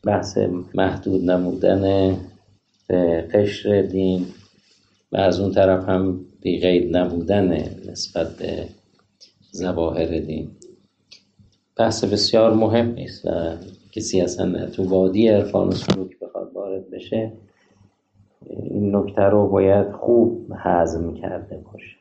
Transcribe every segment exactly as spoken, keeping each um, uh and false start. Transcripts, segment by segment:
بحث محدود نمودن قشر دین و از اون طرف هم بی‌قید نبودن نسبت به ظواهر دین بحث بسیار مهمی است و کسی اصلا تو وادی عرفان و سلوک بخواد وارد بشه این نکته رو باید خوب هضم کرده باشه.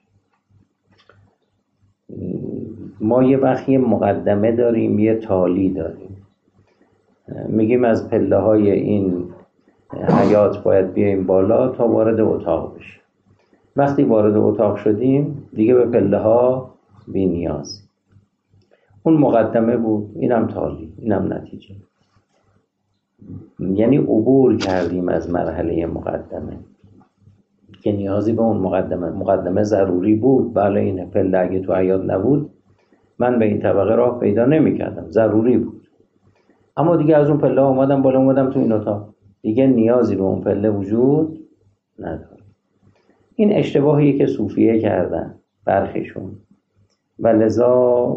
ما یه وقتی مقدمه داریم، یه تالی داریم، میگیم از پله های این حیات باید بیایم بالا تا وارد اتاق بشیم. وقتی وارد اتاق شدیم دیگه به پله ها بی نیازی. اون مقدمه بود، اینم تالی، اینم نتیجه. یعنی عبور کردیم از مرحله مقدمه که نیازی به اون مقدمه مقدمه ضروری بود. بله این پله اگه تو حیات نبود من به این طبقه راه پیدا نمی کردم، ضروری بود. اما دیگه از اون پله اومدم بالا، اومدم تو این اتاق، دیگه نیازی به اون پله وجود نداره. این اشتباهیه که صوفیه کردن برخیشون و لذا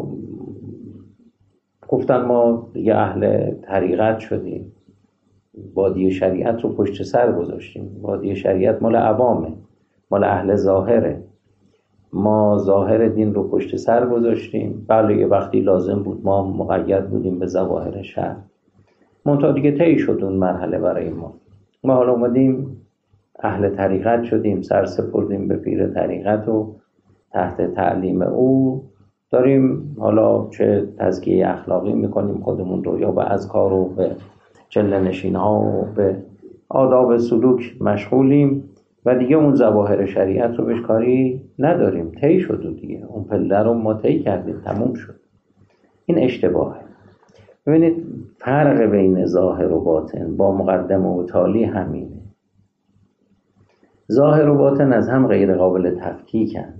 گفتن ما دیگه اهل طریقت شدیم، وادی شریعت رو پشت سر گذاشتیم. وادی شریعت مال عوامه، مال اهل ظاهره. ما ظاهر دین رو پشت سر گذاشتیم. بله یه وقتی لازم بود ما مقید بودیم به ظواهر شرع، منتها دیگه طی شد اون مرحله برای ما. ما حالا اومدیم اهل طریقت شدیم، سر سپردیم به پیر طریقت و تحت تعلیم او داریم حالا چه تزکیه اخلاقی میکنیم خودمون رو، یا به اذکار و به چله نشین ها و به آداب سلوک مشغولیم و دیگه اون ظواهر شریعت رو بهش کاری نداریم. طی شد و دیگه اون پله رو ما طی کردیم، تموم شد. این اشتباهه. ببینید فرق بین ظاهر و باطن با مقدمه و تالی همینه. ظاهر و باطن از هم غیر قابل تفکیکند.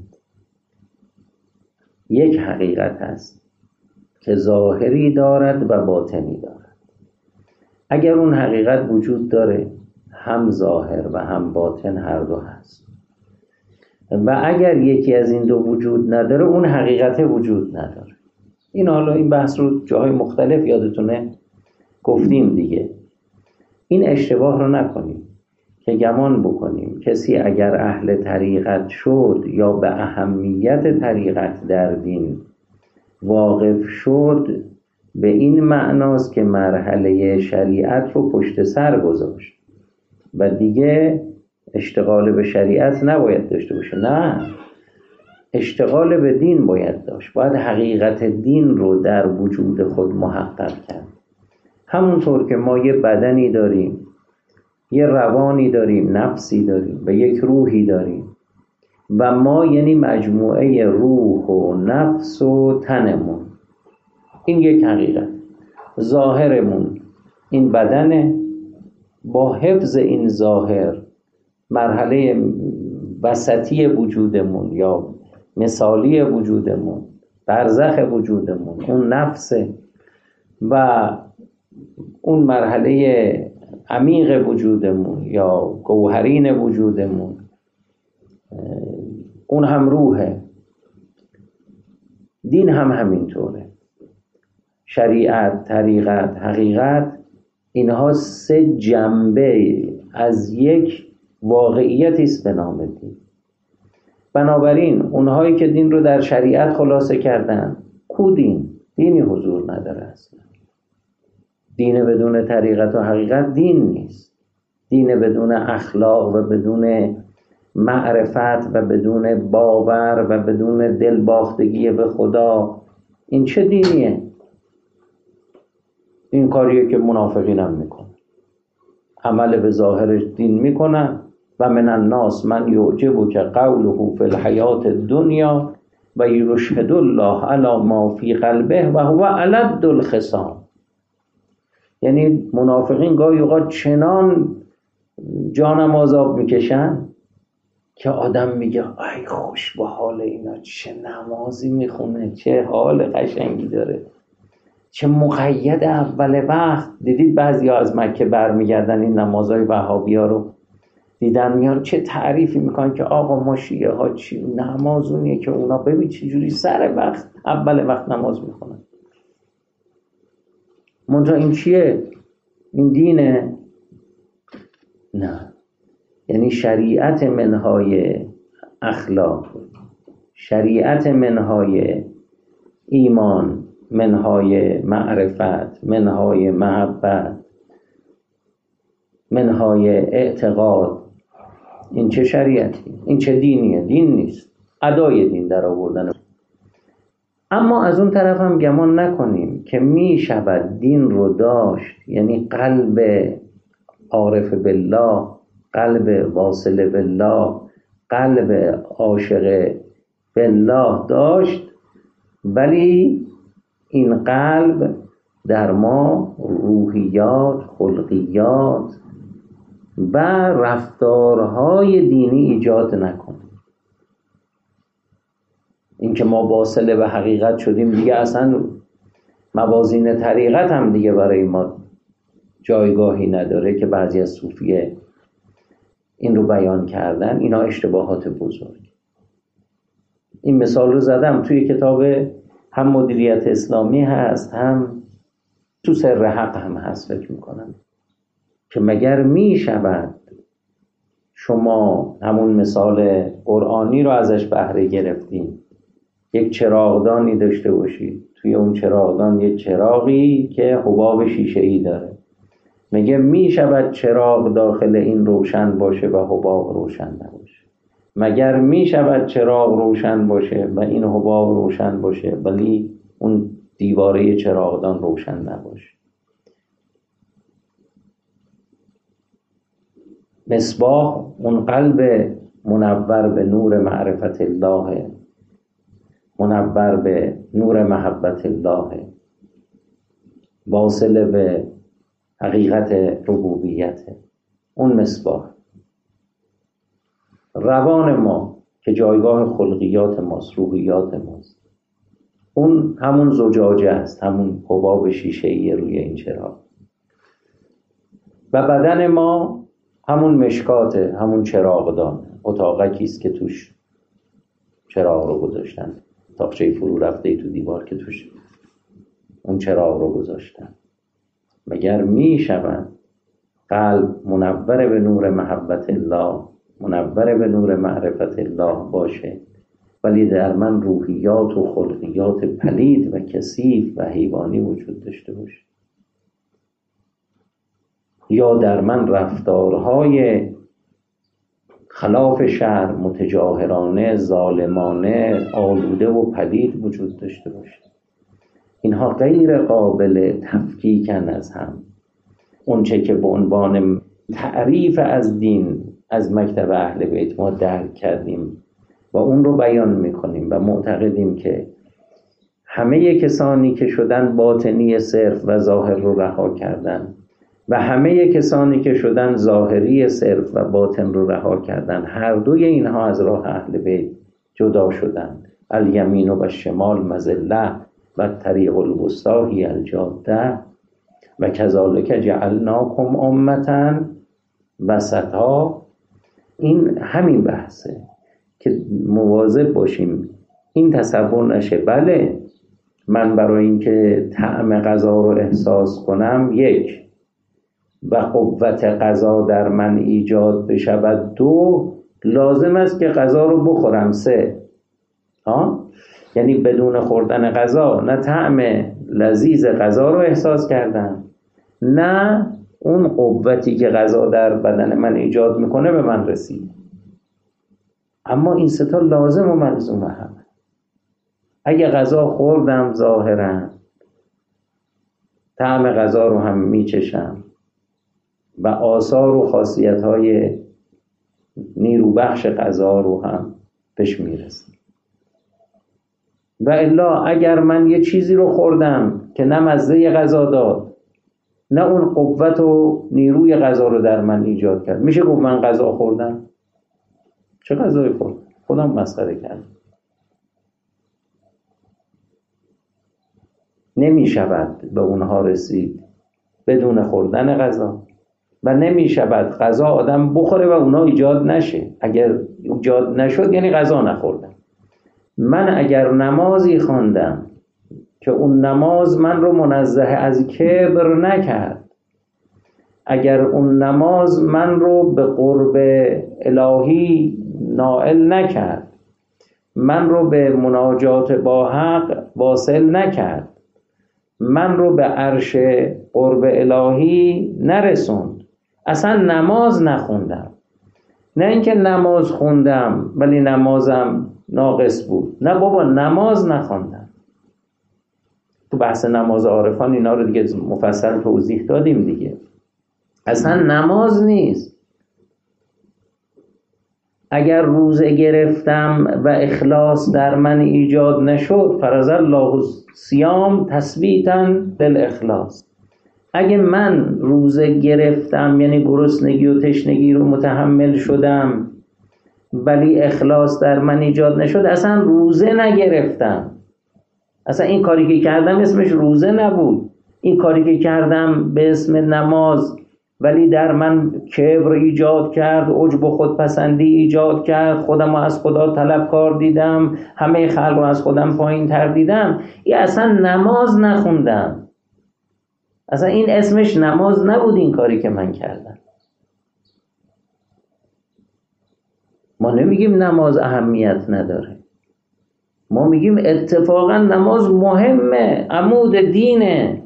یک حقیقت است که ظاهری دارد و باطنی دارد. اگر اون حقیقت وجود داره هم ظاهر و هم باطن هر دو هست، و اگر یکی از این دو وجود نداره اون حقیقت وجود نداره. این حالا این بحث رو جاهای مختلف یادتونه گفتیم دیگه. این اشتباه رو نکنیم که گمان بکنیم کسی اگر اهل طریقت شد یا به اهمیت طریقت در دین واقف شد به این معناست که مرحله شریعت رو پشت سر گذاشت و دیگه اشتغال به شریعت نباید داشته باشه. نه، اشتغال به دین باید داشت. باید حقیقت دین رو در وجود خود محقق کرد. همونطور که ما یه بدنی داریم، یه روانی داریم، نفسی داریم و یک روحی داریم و ما یعنی مجموعه روح و نفس و تنمون. این یک حقیقت. ظاهرمون این بدنه، با حفظ این ظاهر مرحله وسطی وجودمون یا مثالی وجودمون، برزخ وجودمون اون نفسه، و اون مرحله عمیق وجودمون یا گوهرین وجودمون اون هم روحه. دین هم همینطوره. شریعت، طریقت، حقیقت، اینها سه جنبه از یک واقعیتی است به نام دین. بنابراین اونهایی که دین رو در شریعت خلاصه کردن، کو دین؟ دینی حضور نداره اصلا. دین بدون طریقت و حقیقت دین نیست. دین بدون اخلاق و بدون معرفت و بدون باور و بدون دلباختگی به خدا، این چه دینیه؟ این کاریه که منافقین هم میکنن. عمل به ظاهر دین میکنن. و من الناس من یعجبک که قوله فی الحیات الدنیا و یشهد الله علی ما فی قلبه و هو الد الخصام. یعنی منافقین گاهی اوقات چنان جانم عذاب میکشن که آدم میگه ای خوش با حال اینا، چه نمازی میخونه، چه حال قشنگی داره، چه مقید اول وقت. دیدید بعضی ها از مکه برمیگردن این نمازهای وهابی ها رو دیدن میان چه تعریفی میکنن که آقا ما شیعه ها چی نمازونیه که اونا ببین چه جوری سر وقت اول وقت نماز میخونن. منتها این چیه؟ این دینه؟ نه. یعنی شریعت منهای اخلاق، شریعت منهای ایمان، منهای معرفت، منهای محبت، منهای اعتقاد. این چه شریعتی؟ این چه دینیه؟ دین نیست، ادای دین در آوردن. اما از اون طرف هم گمان نکنیم که می شود دین رو داشت، یعنی قلب عارف بالله، قلب واصل بالله، قلب عاشق بالله داشت، ولی این قلب در ما روحیات، خلقیات و رفتارهای دینی ایجاد نکنه. این که ما واصله به حقیقت شدیم دیگه اصلا موازین طریقت هم دیگه برای ما جایگاهی نداره که بعضی از صوفیه این رو بیان کردن. اینا اشتباهات بزرگ. این مثال رو زدم توی کتاب هم مدیریت اسلامی هست، هم تو سر حق هم هست فکر میکنم، که مگر می شود شما همون مثال قرآنی رو ازش بهره گرفتیم، یک چراغدانی داشته باشید، توی اون چراغدان یک چراغی که حباب شیشه‌ای داره، میگه می شود چراغ داخل این روشن باشه و حباب روشن نباشه؟ مگر می شود چراغ روشن باشه و این حباب روشن باشه ولی اون دیواره چراغدان روشن نباشه؟ مصباح اون قلب منور به نور معرفت الله، منور به نور محبت الله، واصل به حقیقت ربوبیت، اون مصباح. روان ما که جایگاه خلقیات ماست، روحیات ماست، اون همون زجاجه است، همون حباب شیشه‌ای روی این چراغ. و بدن ما همون مشکاته، همون چراغدان، اتاقکی است که توش چراغ رو گذاشتن، تاقچه فرو رفته تو دیوار که توش اون چراغ رو گذاشتن. مگر می شود قلب منور به نور محبت الله، منور به نور معرفت الله باشه ولی در من روحیات و خلقیات پلید و کثیف و حیوانی وجود داشته باشه؟ یا در من رفتارهای خلاف شرع، متجاهرانه، ظالمانه، آلوده و پلید وجود داشته باشه؟ اینها غیر قابل تفکیکن از هم. اون چه که به عنوان تعریف از دین از مکتب اهل بیت ما درک کردیم و اون رو بیان میکنیم و معتقدیم که همه کسانی که شدن باطنی صرف و ظاهر رو رها کردن و همه کسانی که شدن ظاهری صرف و باطن رو رها کردن، هر دوی اینها از راه اهل بیت جدا شدن. الیمین و شمال مذله و طریق الوسطی هی الجاده و کذالک جعلناکم امة وسطا. این همین بحثه که مواظب باشیم این تصور نشه بله من برای اینکه طعم غذا رو احساس کنم یک و قوت غذا در من ایجاد بشود دو لازم است که غذا رو بخورم سه. ها؟ یعنی بدون خوردن غذا نه طعم لذیذ غذا رو احساس کردم نه اون قوتی که غذا در بدن من ایجاد میکنه به من رسید. اما این سه تا لازم و ملزوم هم. اگه غذا خوردم ظاهرا طعم غذا رو هم میچشم و آثار و خاصیت‌های نیروبخش غذا رو هم بهش میرسم. و الا اگر من یه چیزی رو خوردم که نه مزه غذا داد نه اون قوت و نیروی غذا رو در من ایجاد کرد، میشه گفت من غذا خوردم؟ چه غذایی خوردم؟ خودم مسخره کردم. نمی شود به اونها رسید بدون خوردن غذا و نمی شود غذا آدم بخوره و اونها ایجاد نشه. اگر ایجاد نشد یعنی غذا نخوردم. من اگر نمازی خواندم که اون نماز من رو منزه از کبر نکرد اگر اون نماز من رو به قرب الهی نائل نکرد، من رو به مناجات با حق واصل نکرد، من رو به عرش قرب الهی نرسوند، اصلا نماز نخوندم. نه اینکه نماز خوندم ولی نمازم ناقص بود، نه بابا نماز نخوندم. تو بحث نماز عارفان اینا رو دیگه مفصل توضیح دادیم دیگه. اصلا نماز نیست. اگر روزه گرفتم و اخلاص در من ایجاد نشد، فرض الله صیام تثبیتا بالاخلاص. اگه من روزه گرفتم یعنی گرسنگی و تشنگی رو متحمل شدم ولی اخلاص در من ایجاد نشد، اصلا روزه نگرفتم. اصلا این کاری که کردم اسمش روزه نبود. این کاری که کردم به اسم نماز ولی در من کبر ایجاد کرد، عجب و خودپسندی ایجاد کرد، خودم رو از خدا طلبکار دیدم، همه خلق رو از خودم پایین تر دیدم، این اصلا نماز نخوندم. اصلا این اسمش نماز نبود این کاری که من کردم. ما نمیگیم نماز اهمیت نداره، ما میگیم اتفاقا نماز مهمه، عمود دینه،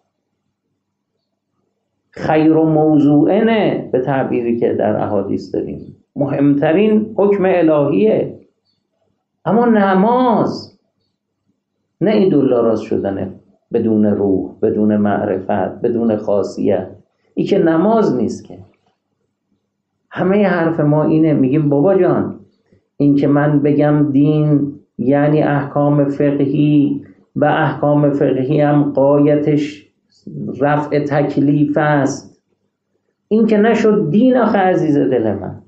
خیر و موضوعنه به تعبیری که در احادیث داریم، مهمترین حکم الهیه. اما نماز نه این دولاراست شدنه بدون روح، بدون معرفت، بدون خاصیت. این که نماز نیست که. همه حرف ما اینه، میگیم بابا جان این که من بگم دین یعنی احکام فقهی و احکام فقهی هم غایتش رفع تکلیف است، این که نشد دین. آخه عزیز دل من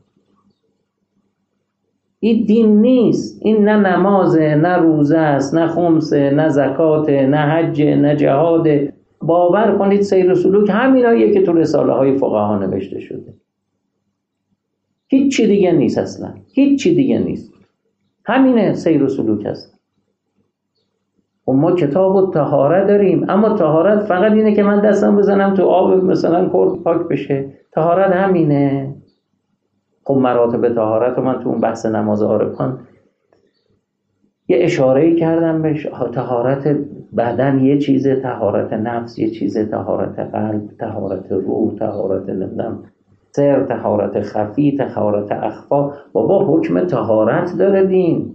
این دین نیست. این نه نمازه، نه روزه است، نه خمسه، نه زکاته، نه حج، نه جهاده. باور کنید سیر و سلوک همیناییه که تو رساله های فقها نوشته شده. هیچ چی دیگه نیست، اصلا هیچ چی دیگه نیست، همینه سیر و سلوک هست. و ما کتاب و طهارت داریم، اما طهارت فقط اینه که من دستم بزنم تو آب مثلا کرد پاک بشه، طهارت همینه. خب مراتب طهارت رو من تو اون بحث نماز عارفان یه اشاره‌ای کردم بهش. طهارت بدن یه چیزه، طهارت نفس یه چیزه، طهارت قلب، طهارت روح، طهارت نمیدونم سر، طهارت خفی، طهارت اخفا. بابا حکم طهارت داره دین.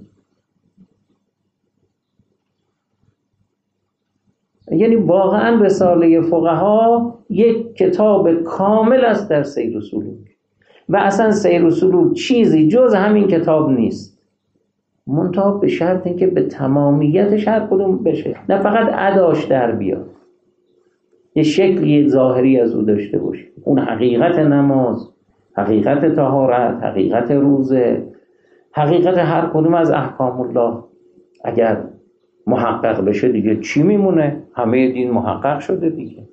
یعنی واقعا رساله فقها یک کتاب کامل است در سیر و سلوک، و اصلا سیر و سلوک چیزی جز همین کتاب نیست، منتها به شرط اینکه به تمامیتش هر کدوم بشه، نه فقط اداش در بیاد، یه شکلی ظاهری از او داشته باشه. اون حقیقت نماز، حقیقت طهارت، حقیقت روزه، حقیقت هر کدوم از احکام الله اگر محقق بشه دیگه چی میمونه؟ همه دین محقق شده دیگه.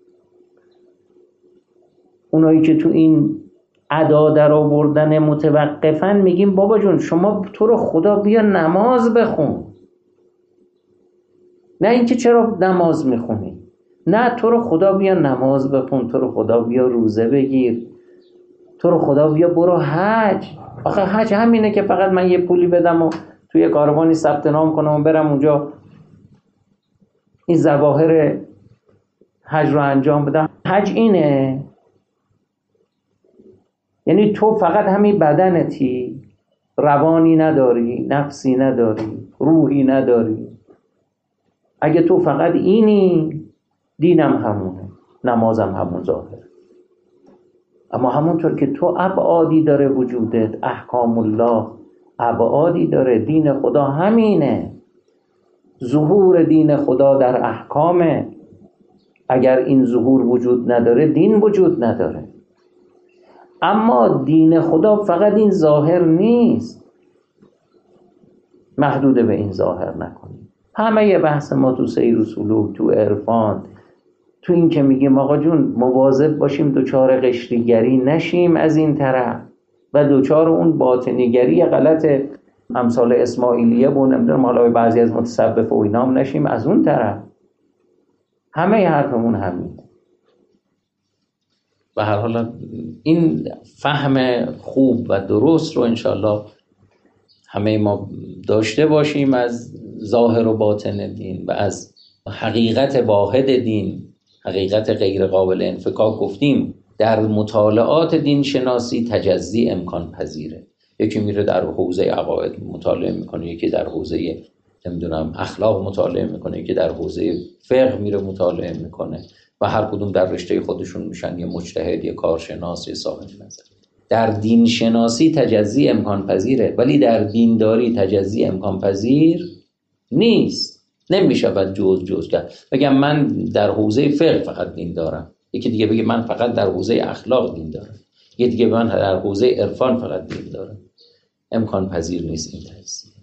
اونایی که تو این ادا در آوردن متوقفن میگیم بابا جون شما تو رو خدا بیا نماز بخون. نه اینکه چرا نماز میخونی، نه تو رو خدا بیا نماز بخون، تو رو خدا بیا روزه بگیر، تو رو خدا بیا برو حج. آخه حج همینه که فقط من یه پولی بدم و توی کاروانی ثبت نام کنم و برم اونجا این ظواهر حج رو انجام بدم؟ حج اینه؟ یعنی تو فقط همین بدنتی، روانی نداری، نفسی نداری، روحی نداری. اگه تو فقط اینی، دینم همونه، نمازم همون ظاهر. اما همونطور که تو ابعادی داره وجودت، احکام الله ابعادی داره، دین خدا همینه. ظهور دین خدا در احکامه. اگر این ظهور وجود نداره دین وجود نداره. اما دین خدا فقط این ظاهر نیست، محدود به این ظاهر نکنیم. همه یه بحث ما تو سیر و سلوک، تو عرفان، تو این که میگیم آقا جون مواظب باشیم دوچار قشریگری نشیم از این طرف و دوچار اون باطنیگری غلط امثال اسماعیلیه و نمیدونم حالا بعضی از متصوف و اینام نشیم از اون طرف. همه حرفمون همین. و هر حال این فهم خوب و درست رو انشالله همه ما داشته باشیم از ظاهر و باطن دین و از حقیقت واحد دین، حقیقت غیر قابل انفکاک. گفتیم در مطالعات دین شناسی تجزی امکان پذیره. یکی میره در حوزه عقاید مطالعه میکنه، یکی در حوزه نمیدونم اخلاق مطالعه میکنه، یکی در حوزه فقه میره مطالعه میکنه و هر کدوم در رشته خودشون میشن یه مجتهد، یه کارشناس، یه صاحب نظر. در دین شناسی تجزی امکان پذیره، ولی در دینداری تجزی امکان پذیر نیست. نمیشود جز جز کرد. بگم من در حوزه فقه فقط دین دارم، یکی دیگه بگه من فقط در حوزه اخلاق دین دارم، یکی دیگه من در حوزه عرفان فقط دین دارم. امکان پذیر نیست این تجزیه.